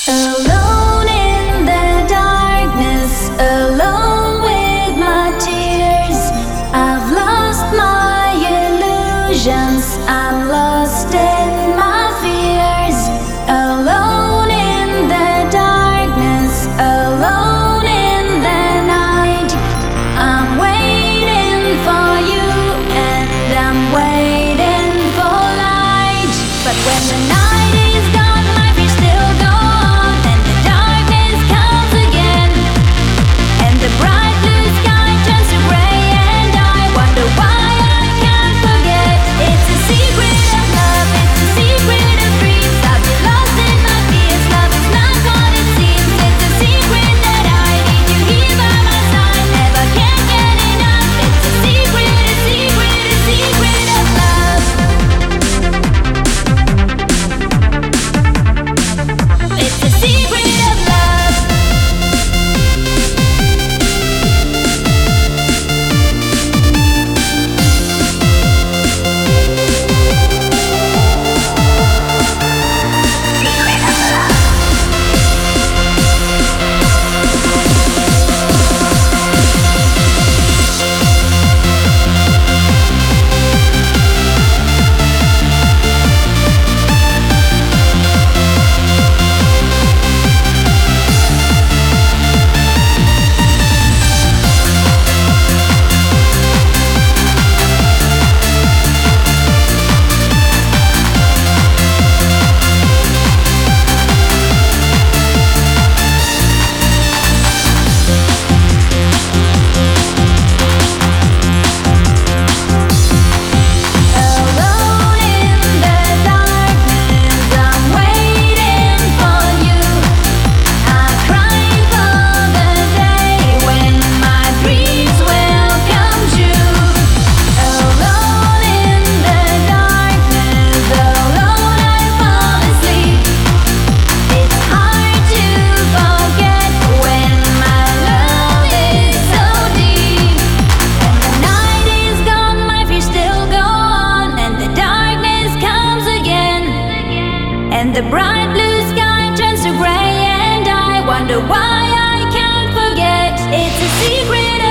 Alone in the darkness, alone with my tears. I've lost my illusions, I'm lost in my fears. Alone in the darkness, alone in the night. I'm waiting for you and I'm waiting for light. But when the night is gone, my fears still go on, and the darkness comes again, and the bright blue sky turns to gray, and I wonder why I can't forget. It's a secret of love, it's a secret of dreams. I've been lost in my fears, love is not what it seems. It's a secret that I need you here by my side, never can get enough. It's a secret, a secret, a secret of love. It's a secret of love. Alone in the darkness, I'm waiting for you. I'm crying for the day when my dreams will come true. Alone in the darkness, alone I fall asleep. It's hard to forget when my love is so deep. When the night is gone, my fears still go on, and the darkness comes again, and the bright blue sky turns to gray, and I wonder why I can't forget. It's a secret